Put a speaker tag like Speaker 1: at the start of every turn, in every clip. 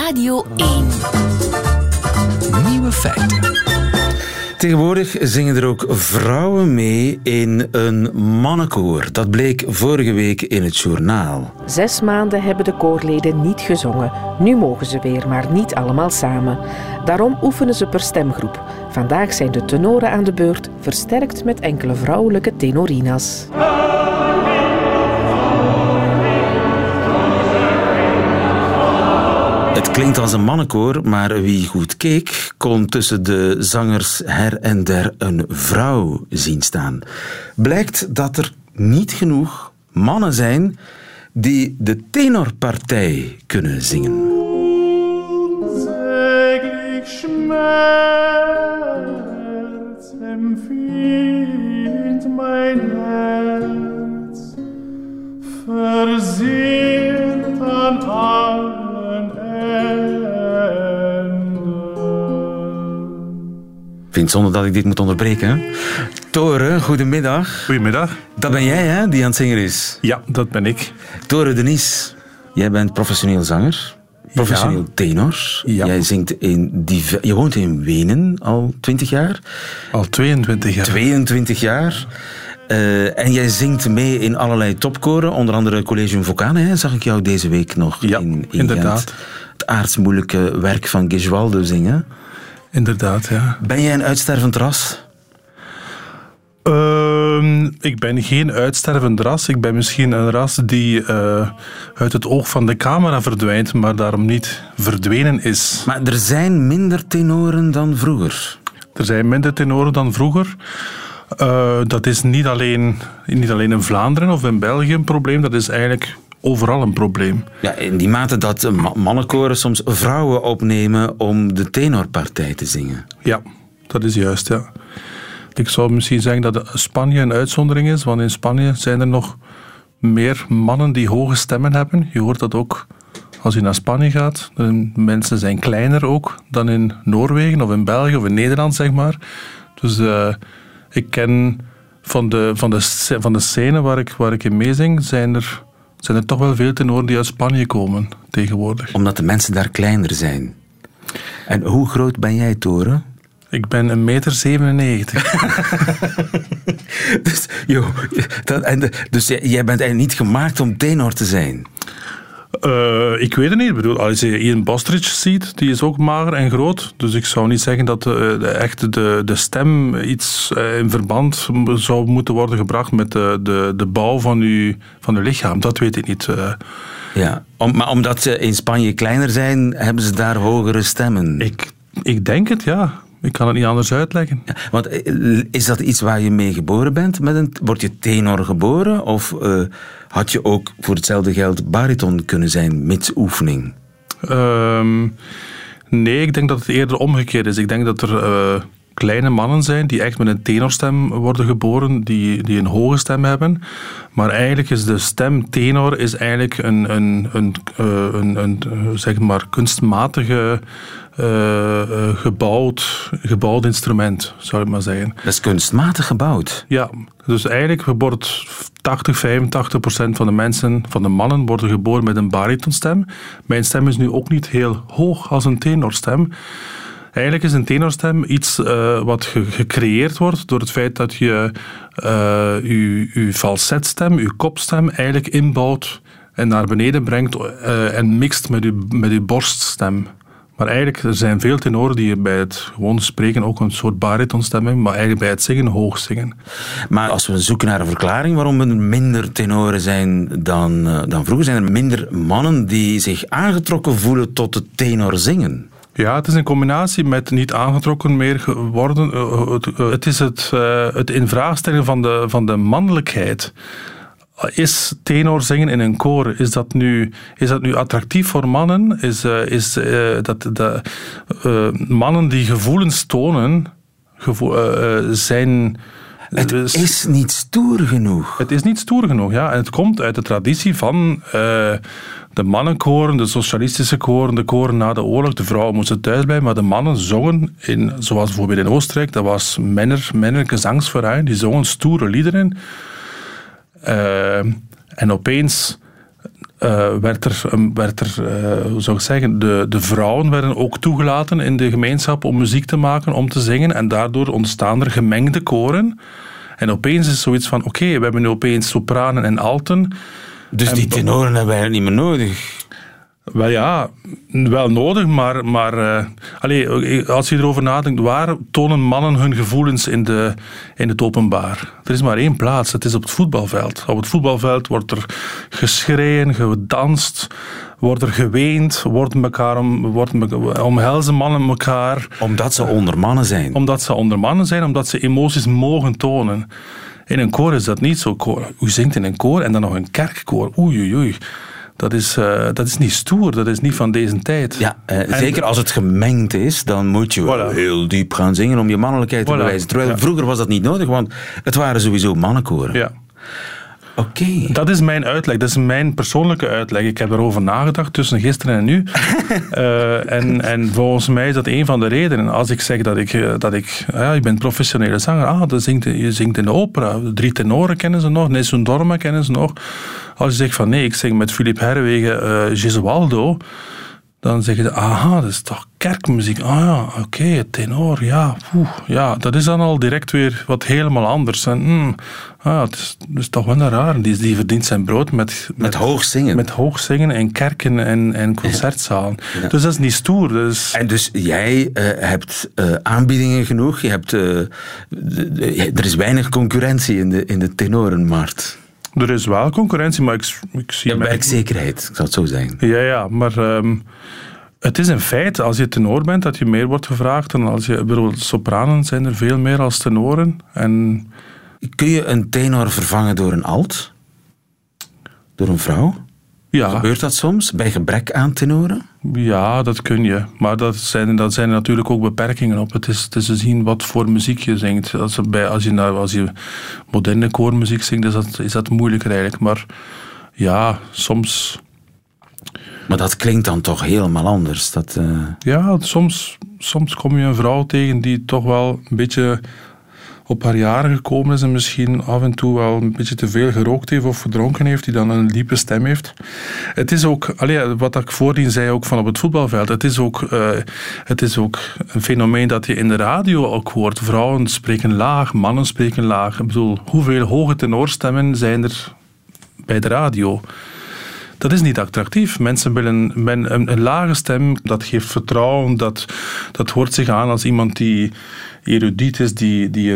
Speaker 1: Radio 1.
Speaker 2: Nieuwe feiten. Tegenwoordig zingen er ook vrouwen mee in een mannenkoor. Dat bleek vorige week in het journaal.
Speaker 3: 6 maanden hebben de koorleden niet gezongen. Nu mogen ze weer, maar niet allemaal samen. Daarom oefenen ze per stemgroep. Vandaag zijn de tenoren aan de beurt, versterkt met enkele vrouwelijke tenorina's.
Speaker 2: Het klinkt als een mannenkoor, maar wie goed keek, kon tussen de zangers her en der een vrouw zien staan. Blijkt dat er niet genoeg mannen zijn die de tenorpartij kunnen zingen.
Speaker 4: Unsäglich Schmerz empfindt mein Herz, versehrt an allen Enden.
Speaker 2: Ik vind het zonde dat ik dit moet onderbreken. Tore, goedemiddag.
Speaker 5: Goedemiddag.
Speaker 2: Dat ben jij, hè, die aan het zingen is?
Speaker 5: Ja, dat ben ik.
Speaker 2: Tore Denys, jij bent professioneel zanger. Professioneel tenor.
Speaker 5: Ja.
Speaker 2: Jij zingt je woont in Wenen al 20 jaar.
Speaker 5: Al 22 jaar.
Speaker 2: 22 jaar. En jij zingt mee in allerlei topkoren, onder andere Collegium Vocane, hè? Zag ik jou deze week nog in
Speaker 5: inderdaad.
Speaker 2: Gent. Het aartsmoeilijke werk van Gesualdo zingen.
Speaker 5: Inderdaad, ja.
Speaker 2: Ben jij een uitstervend ras?
Speaker 5: Ik ben geen uitstervend ras. Ik ben misschien een ras die uit het oog van de camera verdwijnt, maar daarom niet verdwenen is.
Speaker 2: Maar er zijn minder tenoren dan vroeger.
Speaker 5: Er zijn minder tenoren dan vroeger. Dat is niet alleen in Vlaanderen of in België een probleem, dat is eigenlijk overal een probleem.
Speaker 2: Ja, in die mate dat mannenkoren soms vrouwen opnemen om de tenorpartij te zingen.
Speaker 5: Ja, dat is juist, ja. Ik zou misschien zeggen dat Spanje een uitzondering is, want in Spanje zijn er nog meer mannen die hoge stemmen hebben. Je hoort dat ook als je naar Spanje gaat. De mensen zijn kleiner ook dan in Noorwegen of in België of in Nederland, zeg maar. Dus ik ken van de scène waar ik in meezing, zijn er toch wel veel tenoren die uit Spanje komen tegenwoordig.
Speaker 2: Omdat de mensen daar kleiner zijn. En hoe groot ben jij, Tore?
Speaker 5: Ik ben 1,97 meter.
Speaker 2: Dus jij bent eigenlijk niet gemaakt om tenor te zijn?
Speaker 5: Ik weet het niet. Ik bedoel, als je Ian Bostridge ziet, die is ook mager en groot. Dus ik zou niet zeggen dat echt de stem iets in verband zou moeten worden gebracht met de bouw van uw lichaam. Dat weet ik niet.
Speaker 2: Ja, maar omdat ze in Spanje kleiner zijn, hebben ze daar hogere stemmen?
Speaker 5: Ik denk het, ja. Ik kan het niet anders uitleggen.
Speaker 2: Ja, want is dat iets waar je mee geboren bent? Word je tenor geboren? Of had je ook voor hetzelfde geld bariton kunnen zijn, mits oefening?
Speaker 5: Nee, ik denk dat het eerder omgekeerd is. Ik denk dat er kleine mannen zijn die echt met een tenorstem worden geboren, die een hoge stem hebben. Maar eigenlijk is de stem tenor is eigenlijk een zeg maar kunstmatige gebouwd instrument, zou ik maar zeggen.
Speaker 2: Dat is kunstmatig gebouwd?
Speaker 5: Ja, dus eigenlijk wordt 85% van de mensen, van de mannen, worden geboren met een baritonstem. Mijn stem is nu ook niet heel hoog als een tenorstem. Eigenlijk is een tenorstem iets wat gecreëerd wordt door het feit dat je uw falsetstem, uw kopstem, eigenlijk inbouwt en naar beneden brengt en mixt met uw borststem. Maar eigenlijk, er zijn veel tenoren die bij het gewoon spreken ook een soort baritonstem hebben, maar eigenlijk bij het zingen hoog zingen.
Speaker 2: Maar als we zoeken naar een verklaring waarom er minder tenoren zijn dan vroeger, zijn er minder mannen die zich aangetrokken voelen tot het tenor zingen?
Speaker 5: Ja, het is een combinatie met niet aangetrokken meer worden. Het is het infraagstellen van de mannelijkheid. Is tenor zingen in een koor, is dat nu attractief voor mannen? Mannen die gevoelens tonen, zijn...
Speaker 2: Het is niet stoer genoeg.
Speaker 5: Het is niet stoer genoeg, ja. En het komt uit de traditie van de mannenkoren, de socialistische koren, de koren na de oorlog. De vrouwen moesten thuis blijven, maar de mannen zongen, zoals bijvoorbeeld in Oostenrijk, dat was Männer Gesangsverein, die zongen stoere liederen. En opeens hoe zou ik zeggen, de vrouwen werden ook toegelaten in de gemeenschap om muziek te maken, om te zingen. En daardoor ontstaan er gemengde koren. En opeens is het zoiets van, oké, we hebben nu opeens sopranen en alten.
Speaker 2: Dus die tenoren hebben we eigenlijk niet meer nodig.
Speaker 5: Wel ja, wel nodig, maar als je erover nadenkt, waar tonen mannen hun gevoelens in het openbaar? Er is maar één plaats, het is op het voetbalveld. Op het voetbalveld wordt er geschreeuwd, gedanst, wordt er geweend, omhelzen mannen elkaar.
Speaker 2: Omdat ze onder mannen zijn.
Speaker 5: Omdat ze emoties mogen tonen. In een koor is dat niet zo. U zingt in een koor en dan nog een kerkkoor. Oei. Dat is niet stoer, dat is niet van deze tijd.
Speaker 2: Ja, zeker als het gemengd is, dan moet je wel heel diep gaan zingen om je mannelijkheid te bewijzen. Terwijl vroeger was dat niet nodig, want het waren sowieso mannenkoren.
Speaker 5: Ja.
Speaker 2: Oké.
Speaker 5: Dat is mijn uitleg, dat is mijn persoonlijke uitleg. Ik heb erover nagedacht tussen gisteren en nu. En volgens mij is dat een van de redenen. Als ik zeg je bent professionele zanger, je zingt in de opera. 3 tenoren kennen ze nog, Nessun Dorma kennen ze nog. Als je zegt van nee, ik zing met Philippe Herrewegen Gesualdo, dan zeggen ze, dat is toch kerkmuziek. Oké, tenor, ja. Dat is dan al direct weer wat helemaal anders. En, het is toch wel raar. Die verdient zijn brood met
Speaker 2: hoog zingen.
Speaker 5: Met hoog zingen in kerken en concertzalen. Ja. Dus dat is niet stoer.
Speaker 2: En dus jij hebt aanbiedingen genoeg. Er is weinig concurrentie in de tenorenmarkt.
Speaker 5: Er is wel concurrentie, maar ik zie...
Speaker 2: Ja, werkzekerheid, ik zou het zo zeggen.
Speaker 5: Ja, maar het is een feit, als je tenor bent, dat je meer wordt gevraagd. En als je, bijvoorbeeld sopranen zijn er veel meer als tenoren. En...
Speaker 2: Kun je een tenor vervangen door een alt? Door een vrouw?
Speaker 5: Ja.
Speaker 2: Gebeurt dat soms, bij gebrek aan tenoren?
Speaker 5: Ja, dat kun je. Maar dat zijn natuurlijk ook beperkingen op. Het is te zien wat voor muziek je zingt. Als je moderne koormuziek zingt, is dat moeilijker eigenlijk. Maar ja, soms...
Speaker 2: Maar dat klinkt dan toch helemaal anders?
Speaker 5: Ja, soms kom je een vrouw tegen die toch wel een beetje op haar jaren gekomen is en misschien af en toe wel een beetje te veel gerookt heeft of gedronken heeft, die dan een diepe stem heeft. Het is ook, wat ik voordien zei ook van op het voetbalveld, het is ook een fenomeen dat je in de radio ook hoort. Vrouwen spreken laag, mannen spreken laag. Ik bedoel, hoeveel hoge tenorstemmen zijn er bij de radio? Dat is niet attractief. Mensen willen een lage stem, dat geeft vertrouwen, dat hoort zich aan als iemand die erudiet is, die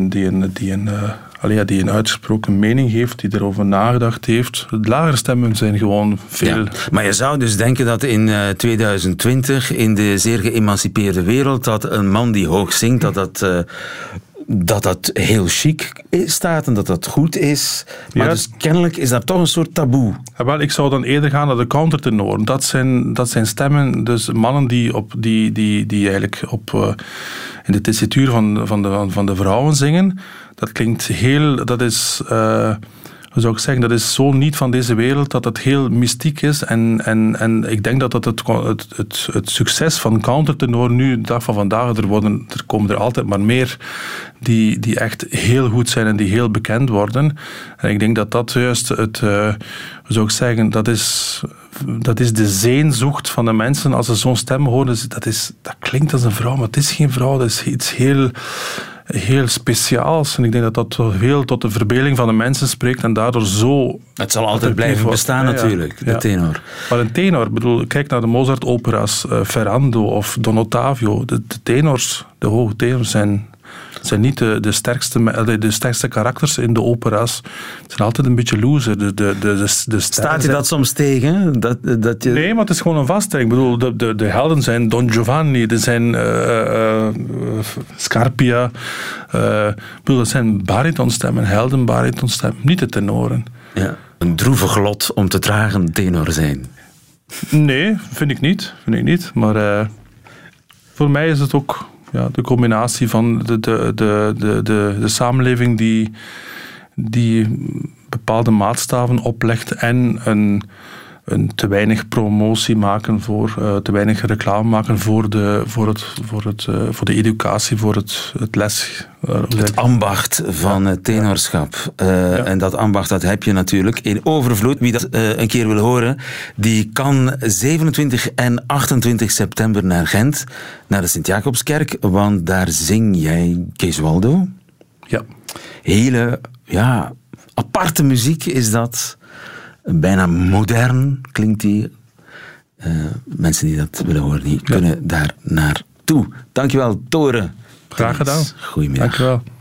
Speaker 5: een uitgesproken mening heeft, die erover nagedacht heeft. De lagere stemmen zijn gewoon veel... Ja,
Speaker 2: maar je zou dus denken dat in 2020, in de zeer geëmancipeerde wereld, dat een man die hoog zingt, dat heel chic staat en dat dat goed is. Maar dus kennelijk is dat toch een soort taboe.
Speaker 5: Ja, wel, ik zou dan eerder gaan naar de countertenoren. Dat zijn stemmen, dus mannen die eigenlijk in de tessituur van de vrouwen zingen. Dat klinkt heel... Dat is... hoe zou ik zeggen, dat is zo niet van deze wereld dat het heel mystiek is. En ik denk dat het succes van countertenor nu, de dag van vandaag, er komen er altijd maar meer die echt heel goed zijn en die heel bekend worden. En ik denk dat juist hoe zou ik zeggen, dat is de zeenzocht van de mensen. Als ze zo'n stem horen, dat klinkt als een vrouw, maar het is geen vrouw. Dat is iets heel speciaals. En ik denk dat heel tot de verbeelding van de mensen spreekt en daardoor zo...
Speaker 2: Het zal altijd blijven bestaan natuurlijk, de tenor.
Speaker 5: Maar een tenor, kijk naar de Mozart-opera's, Ferrando of Don Ottavio. De tenors, de hoge tenors zijn niet de sterkste karakters in de opera's. Het zijn altijd een beetje loser.
Speaker 2: Staat je dat soms tegen?
Speaker 5: Nee, maar het is gewoon een vaststelling. Ik bedoel, de helden zijn Don Giovanni, er zijn Scarpia. Dat zijn baritonstemmen, heldenbaritonstemmen, niet de tenoren.
Speaker 2: Ja. Een droevig lot om te dragen tenor zijn.
Speaker 5: Nee, vind ik niet. Maar voor mij is het ook... Ja, de combinatie van de samenleving die bepaalde maatstaven oplegt en te weinig promotie maken te weinig reclame maken voor de educatie, voor het les.
Speaker 2: Het ambacht van het tenorschap. En dat ambacht, dat heb je natuurlijk in overvloed. Wie dat een keer wil horen, die kan 27 en 28 september naar Gent, naar de Sint-Jacobskerk, want daar zing jij Gesualdo.
Speaker 5: Ja.
Speaker 2: Hele, aparte muziek is dat. Bijna modern klinkt die. Mensen die dat willen horen, die kunnen daar naartoe. Dankjewel, Tore.
Speaker 5: Graag gedaan.
Speaker 2: Goedemiddag.
Speaker 5: Dankjewel.